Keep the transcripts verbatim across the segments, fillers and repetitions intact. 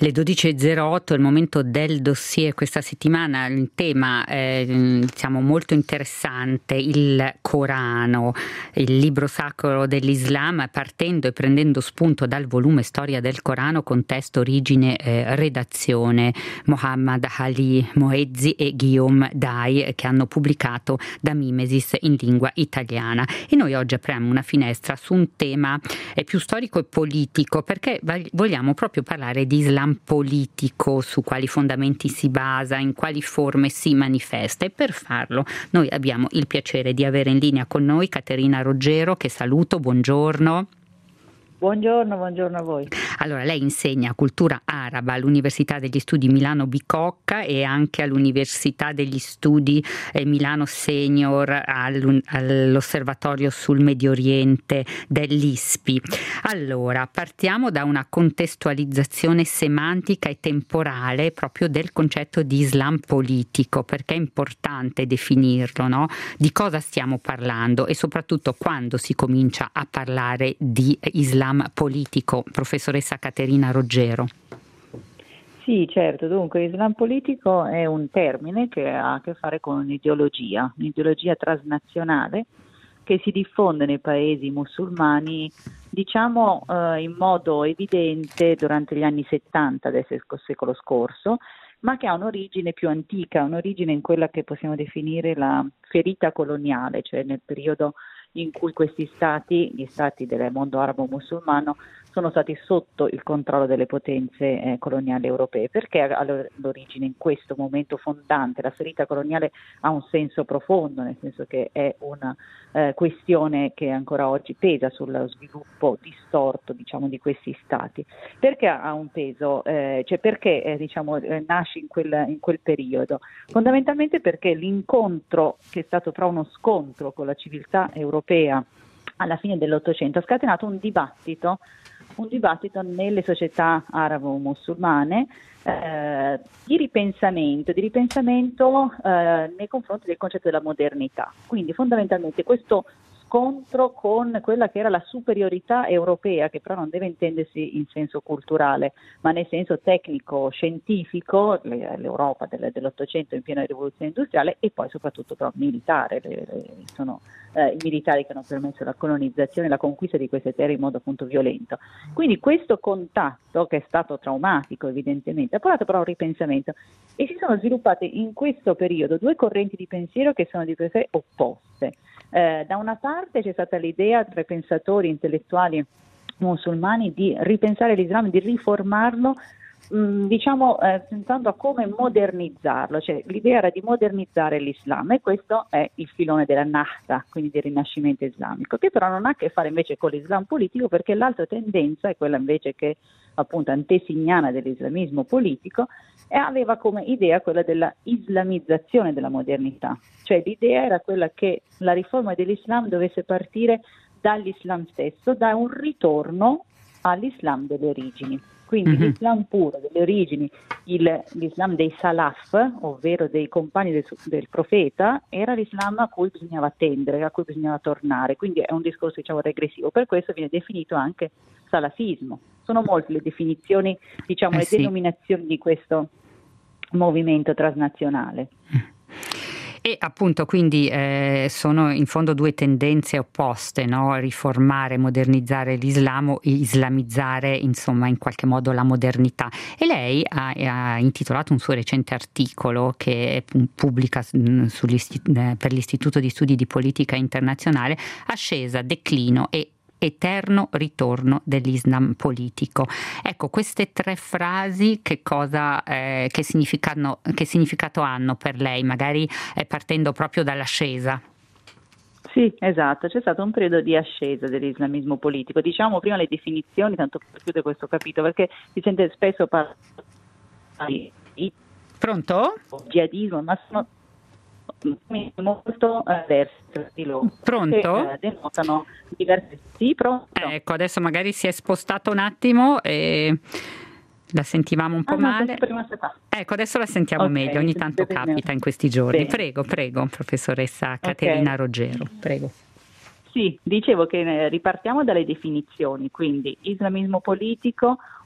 Le dodici e zero otto è il momento del dossier questa settimana, il tema è diciamo molto interessante, il Corano, il libro sacro dell'Islam, partendo e prendendo spunto dal volume Storia del Corano, contesto, origine, eh, redazione, Mohammad Ali Moezzi e Guillaume Dai, che hanno pubblicato da Mimesis in lingua italiana. E noi oggi apriamo una finestra su un tema eh, più storico e politico, perché vogliamo proprio parlare di Islam politico, su quali fondamenti si basa, in quali forme si manifesta, e per farlo noi abbiamo il piacere di avere in linea con noi Caterina Roggero, che saluto, buongiorno. Buongiorno, buongiorno a voi. Allora, lei insegna cultura araba all'Università degli Studi Milano Bicocca e anche all'Università degli Studi eh, Milano Senior all'Osservatorio sul Medio Oriente dell'I S P I. Allora, partiamo da una contestualizzazione semantica e temporale proprio del concetto di Islam politico, perché è importante definirlo, no? Di cosa stiamo parlando e soprattutto quando si comincia a parlare di Islam politico, professoressa Caterina Roggero. Sì, certo, dunque Islam politico è un termine che ha a che fare con un'ideologia, un'ideologia transnazionale che si diffonde nei paesi musulmani, diciamo eh, in modo evidente durante gli anni settanta del secolo scorso, ma che ha un'origine più antica, un'origine in quella che possiamo definire la ferita coloniale, cioè nel periodo in cui questi stati, gli stati del mondo arabo musulmano, sono stati sotto il controllo delle potenze eh, coloniali europee. Perché ha l'origine in questo momento fondante? La ferita coloniale ha un senso profondo, nel senso che è una eh, questione che ancora oggi pesa sullo sviluppo distorto, diciamo, di questi stati. Perché ha un peso? Eh, cioè perché eh, diciamo, eh, nasce in quel, in quel periodo? Fondamentalmente perché l'incontro che è stato tra uno scontro con la civiltà europea alla fine dell'Ottocento ha scatenato un dibattito un dibattito nelle società arabo-musulmane eh, di ripensamento, di ripensamento eh, nei confronti del concetto della modernità. Quindi fondamentalmente questo scontro con quella che era la superiorità europea, che però non deve intendersi in senso culturale, ma nel senso tecnico-scientifico, l'Europa dell'Ottocento in piena rivoluzione industriale, e poi soprattutto però militare, le, le, sono eh, i militari che hanno permesso la colonizzazione e la conquista di queste terre in modo appunto violento. Quindi questo contatto, che è stato traumatico evidentemente, ha portato però a un ripensamento, e si sono sviluppate in questo periodo due correnti di pensiero che sono di per sé opposte. Eh, da una parte c'è stata l'idea tra i pensatori intellettuali musulmani di ripensare l'Islam, di riformarlo, mh, diciamo eh, pensando a come modernizzarlo, cioè l'idea era di modernizzare l'Islam, e questo è il filone della Nahda, quindi del Rinascimento islamico, che però non ha a che fare invece con l'Islam politico, perché l'altra tendenza è quella invece che appunto antesignana dell'islamismo politico, e aveva come idea quella della islamizzazione della modernità, cioè l'idea era quella che la riforma dell'Islam dovesse partire dall'Islam stesso, da un ritorno all'Islam delle origini. Quindi mm-hmm. l'Islam puro, delle origini, il, l'Islam dei Salaf, ovvero dei compagni del, del profeta, era l'Islam a cui bisognava tendere, a cui bisognava tornare. Quindi è un discorso, diciamo, regressivo. Per questo viene definito anche salafismo. Sono molte le definizioni, diciamo, eh le sì. denominazioni di questo movimento transnazionale. E appunto quindi eh, sono in fondo due tendenze opposte, no? Riformare, modernizzare l'Islam o islamizzare, insomma, in qualche modo la modernità. E lei ha, ha intitolato un suo recente articolo che pubblica per l'Istituto di Studi di Politica Internazionale, Ascesa, declino e eterno ritorno dell'Islam politico. Ecco, queste tre frasi che cosa eh, che significano, che significato hanno per lei, magari eh, partendo proprio dall'ascesa? Sì, esatto, c'è stato un periodo di ascesa dell'islamismo politico. Diciamo prima le definizioni, tanto per chiudere questo capitolo, perché si sente spesso parlare di Pronto? jihadismo, ma sono molto diversi di loro. Pronto? Che, eh, denotano diversi. Sì, pronto. Ecco, adesso magari si è spostato un attimo e la sentivamo un po' ah, no, male. Ecco, adesso la sentiamo okay, meglio, ogni tanto capita in questi giorni. Bene. Prego, prego, professoressa Caterina okay. Roggero, prego. Sì, dicevo che ripartiamo dalle definizioni, quindi islamismo politico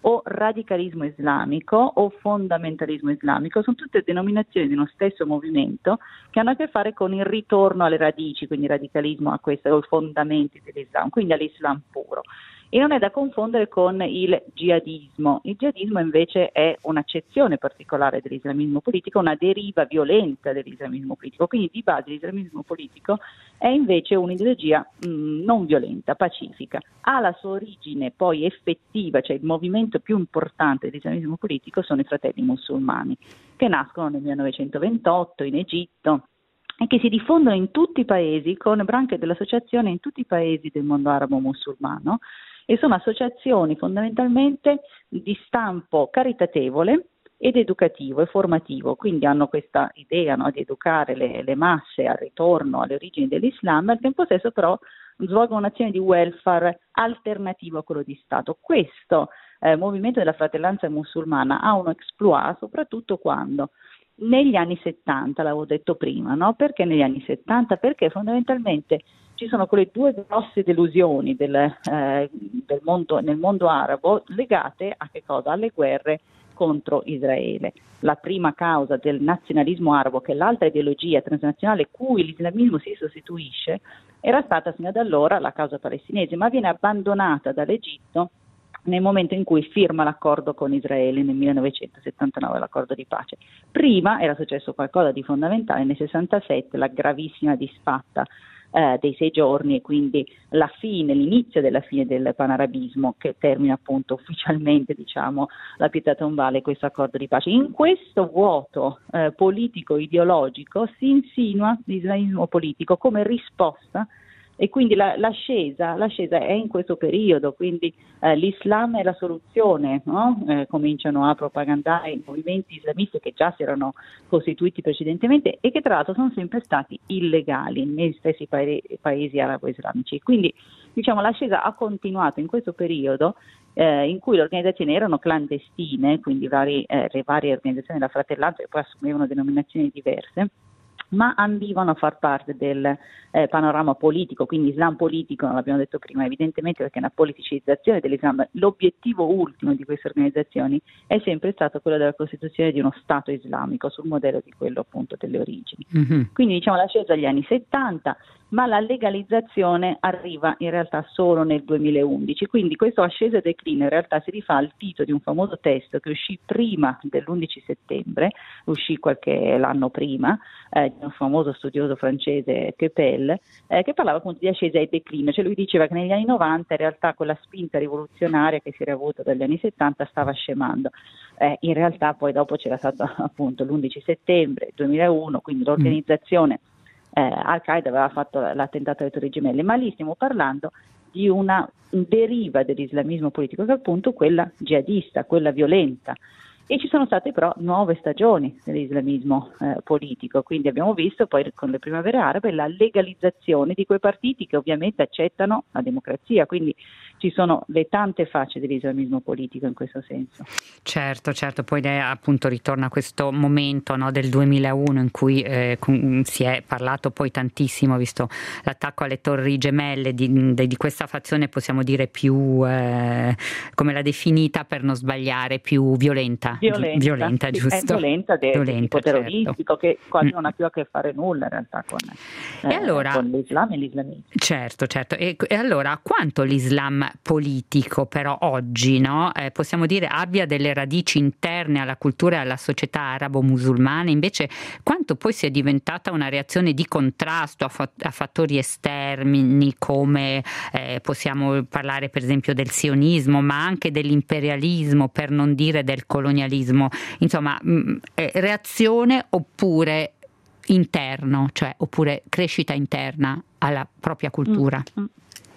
o radicalismo islamico o fondamentalismo islamico, sono tutte denominazioni di uno stesso movimento che hanno a che fare con il ritorno alle radici, quindi radicalismo a questo, o i fondamenti dell'Islam, quindi all'Islam puro. E non è da confondere con il jihadismo. Il jihadismo invece è un'accezione particolare dell'islamismo politico, una deriva violenta dell'islamismo politico, quindi di base l'islamismo politico è invece un'ideologia mh, non violenta, pacifica. Ha la sua origine poi effettiva, cioè il movimento più importante dell'islamismo politico sono i fratelli musulmani, che nascono nel millenovecentoventotto in Egitto e che si diffondono in tutti i paesi, con branche dell'associazione in tutti i paesi del mondo arabo musulmano, e sono associazioni fondamentalmente di stampo caritatevole ed educativo e formativo, quindi hanno questa idea, no, di educare le, le masse al ritorno alle origini dell'Islam, al tempo stesso però svolgono un'azione di welfare alternativo a quello di Stato. Questo eh, movimento della fratellanza musulmana ha un exploit soprattutto quando negli anni settanta, l'avevo detto prima, no? Perché negli anni settanta? Perché fondamentalmente ci sono quelle due grosse delusioni del, eh, del mondo, nel mondo arabo legate a che cosa? Alle guerre contro Israele. La prima causa del nazionalismo arabo, che è l'altra ideologia transnazionale cui l'islamismo si sostituisce, era stata fino ad allora la causa palestinese, ma viene abbandonata dall'Egitto nel momento in cui firma l'accordo con Israele nel millenovecentosettantanove, l'accordo di pace. Prima era successo qualcosa di fondamentale, nel sessantasette la gravissima disfatta eh, dei sei giorni, e quindi la fine, l'inizio della fine del panarabismo, che termina appunto ufficialmente, diciamo, la pietà tombale, questo accordo di pace. In questo vuoto eh, politico-ideologico si insinua l'islamismo politico come risposta. E quindi la, l'ascesa, l'ascesa è in questo periodo, quindi eh, l'Islam è la soluzione, no? eh, cominciano a propagandare i movimenti islamisti che già si erano costituiti precedentemente e che tra l'altro sono sempre stati illegali negli stessi pa- paesi arabo-islamici. Quindi diciamo l'ascesa ha continuato in questo periodo eh, in cui le organizzazioni erano clandestine, quindi vari, eh, le varie organizzazioni della fratellanza che poi assumevano denominazioni diverse, ma ambivano a far parte del eh, panorama politico, quindi Islam politico, non l'abbiamo detto prima, evidentemente perché è una politicizzazione dell'Islam. L'obiettivo ultimo di queste organizzazioni è sempre stato quello della costituzione di uno Stato islamico sul modello di quello appunto delle origini. Mm-hmm. Quindi diciamo l'ascesa agli anni settanta, ma la legalizzazione arriva in realtà solo nel duemilaundici, quindi questo ascesa e declino in realtà si rifà al titolo di un famoso testo che uscì prima dell'undici settembre, uscì qualche l'anno prima, eh, di un famoso studioso francese Keppel, eh, che parlava appunto di ascesa e declino, cioè lui diceva che negli anni novanta in realtà quella spinta rivoluzionaria che si era avuta dagli anni settanta stava scemando. Eh, in realtà poi dopo c'era stato appunto l'undici settembre duemilauno, quindi l'organizzazione Eh, Al-Qaeda aveva fatto l'attentato alle Torri Gemelle, ma lì stiamo parlando di una deriva dell'islamismo politico che è appunto quella jihadista, quella violenta. E ci sono state però nuove stagioni dell'islamismo eh, politico, quindi abbiamo visto poi con le primavere arabe la legalizzazione di quei partiti che ovviamente accettano la democrazia, quindi ci sono le tante facce dell'islamismo politico in questo senso. Certo, certo, poi appunto ritorna a questo momento, no, del duemilauno in cui eh, con, si è parlato poi tantissimo, visto l'attacco alle Torri Gemelle, di, di, di questa fazione possiamo dire più, eh, come l'ha definita per non sbagliare, più violenta. Violenta, violenta sì, giusto? È violenta del tipo certo. terroristico, che quasi non ha più a che fare nulla in realtà con, e eh, allora, con l'Islam e l'islamismo. Certo, certo. E, e allora quanto l'Islam politico però oggi, no, eh, possiamo dire abbia delle radici interne alla cultura e alla società arabo-musulmana, invece quanto poi sia diventata una reazione di contrasto a, fa- a fattori esterni come eh, possiamo parlare per esempio del sionismo, ma anche dell'imperialismo, per non dire del colonialismo. Insomma, mh, eh, reazione oppure interno, cioè oppure crescita interna alla propria cultura? Mm-hmm.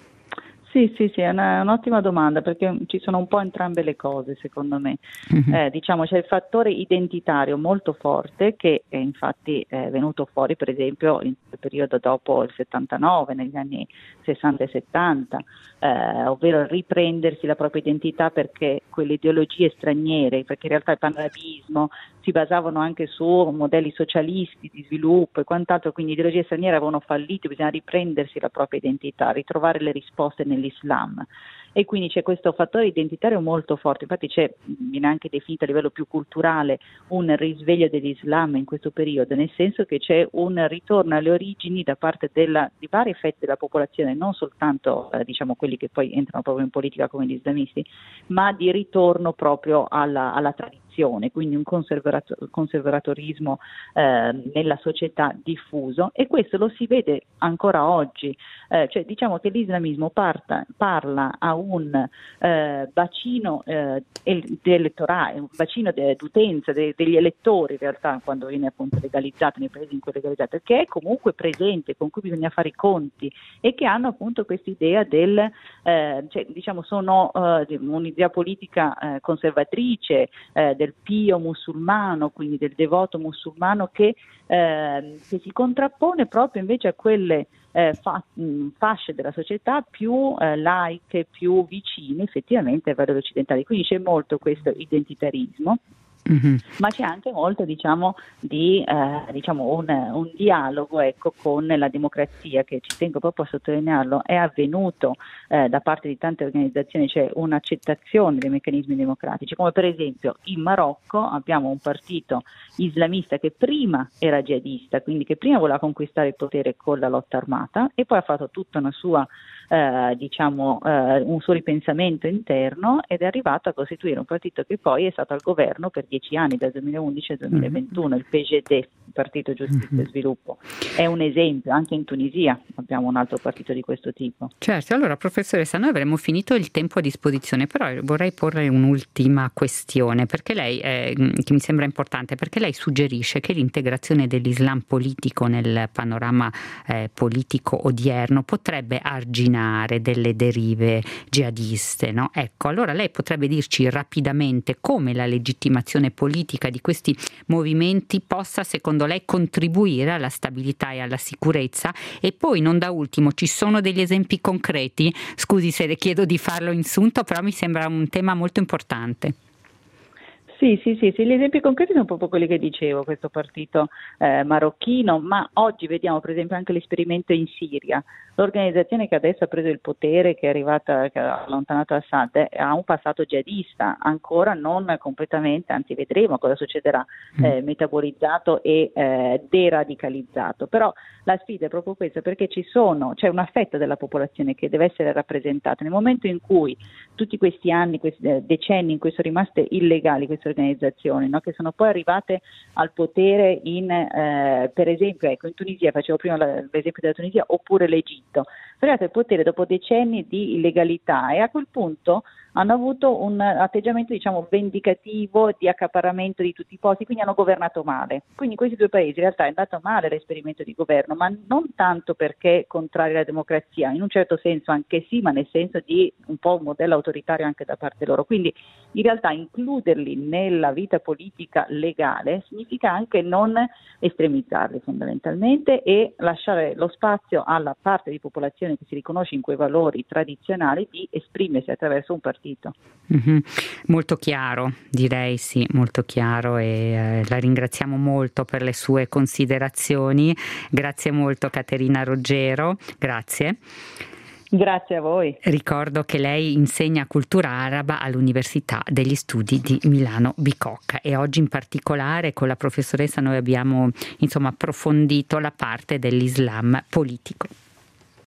Sì, sì, sì, è una, un'ottima domanda, perché ci sono un po' entrambe le cose secondo me. Mm-hmm. Eh, diciamo c'è il fattore identitario molto forte che è infatti è venuto fuori per esempio in quel periodo dopo il settantanove, negli anni sessanta e settanta, eh, ovvero riprendersi la propria identità perché quelle ideologie straniere, perché in realtà il panarabismo si basavano anche su modelli socialisti di sviluppo e quant'altro, quindi ideologie straniere avevano fallito, bisogna riprendersi la propria identità, ritrovare le risposte nell'Islam. e quindi c'è questo fattore identitario molto forte. Infatti c'è, viene anche definito a livello più culturale, un risveglio dell'Islam in questo periodo, nel senso che c'è un ritorno alle origini da parte della, di varie fette della popolazione, non soltanto eh, diciamo quelli che poi entrano proprio in politica come gli islamisti, ma di ritorno proprio alla, alla tradizione, quindi un conservato, conservatorismo eh, nella società diffuso, e questo lo si vede ancora oggi, eh, cioè diciamo che l'islamismo parta, parla a un eh, bacino eh, elettorale, un bacino de, d'utenza de, degli elettori in realtà, quando viene appunto legalizzato nei paesi in cui è legalizzato, che è comunque presente, con cui bisogna fare i conti, e che hanno appunto quest'idea del, eh, cioè, diciamo sono eh, un'idea politica eh, conservatrice, eh, del pio musulmano, quindi del devoto musulmano, che, eh, che si contrappone proprio invece a quelle eh, fa, mh, fasce della società più eh, laiche, più vicine effettivamente ai valori occidentali. Quindi c'è molto questo identitarismo. Mm-hmm. Ma c'è anche molto diciamo di eh, diciamo un, un dialogo ecco con la democrazia, che ci tengo proprio a sottolinearlo, è avvenuto eh, da parte di tante organizzazioni, c'è un'accettazione dei meccanismi democratici, come per esempio in Marocco abbiamo un partito islamista che prima era jihadista, quindi che prima voleva conquistare il potere con la lotta armata, e poi ha fatto tutta una sua Eh, diciamo eh, un suo ripensamento interno, ed è arrivato a costituire un partito che poi è stato al governo per dieci anni, dal duemilaundici al duemilaventuno, il P G D, il Partito Giustizia e Sviluppo. È un esempio. Anche in Tunisia abbiamo un altro partito di questo tipo. Certo. Allora professoressa, noi avremmo finito il tempo a disposizione, però vorrei porre un'ultima questione, perché lei eh, che mi sembra importante, perché lei suggerisce che l'integrazione dell'Islam politico nel panorama eh, politico odierno potrebbe arginare delle derive jihadiste, no? Ecco, allora lei potrebbe dirci rapidamente come la legittimazione politica di questi movimenti possa, secondo lei, contribuire alla stabilità e alla sicurezza? E poi, non da ultimo, ci sono degli esempi concreti? Scusi se le chiedo di farlo in sunto, però mi sembra un tema molto importante. Sì, sì, sì, sì, gli esempi concreti sono proprio quelli che dicevo, questo partito eh, marocchino, ma oggi vediamo per esempio anche l'esperimento in Siria. L'organizzazione che adesso ha preso il potere, che è arrivata, che ha allontanato Assad, ha un passato jihadista, ancora non completamente, anzi vedremo cosa succederà, eh, metabolizzato e eh, deradicalizzato. Però la sfida è proprio questa, perché ci sono, c'è una fetta della popolazione che deve essere rappresentata. Nel momento in cui tutti questi anni, questi decenni in cui sono rimaste illegali queste organizzazioni, no, che sono poi arrivate al potere in, eh, per esempio, ecco, in Tunisia, facevo prima l'esempio della Tunisia, oppure l'Egitto, arrivate al potere dopo decenni di illegalità, e a quel punto hanno avuto un atteggiamento diciamo vendicativo, di accaparramento di tutti i posti, quindi hanno governato male. Quindi in questi due paesi in realtà è andato male l'esperimento di governo, ma non tanto perché contrario alla democrazia, in un certo senso anche sì, ma nel senso di un po' un modello autoritario anche da parte loro. Quindi in realtà includerli nella vita politica legale significa anche non estremizzarli fondamentalmente, e lasciare lo spazio alla parte di popolazione che si riconosce in quei valori tradizionali di esprimersi attraverso un partito. Mm-hmm. Molto chiaro, direi, sì, molto chiaro, e eh, la ringraziamo molto per le sue considerazioni. Grazie molto Caterina Roggero, grazie. Grazie a voi. Ricordo che lei insegna cultura araba all'Università degli Studi di Milano Bicocca, e oggi in particolare con la professoressa noi abbiamo insomma approfondito la parte dell'Islam politico.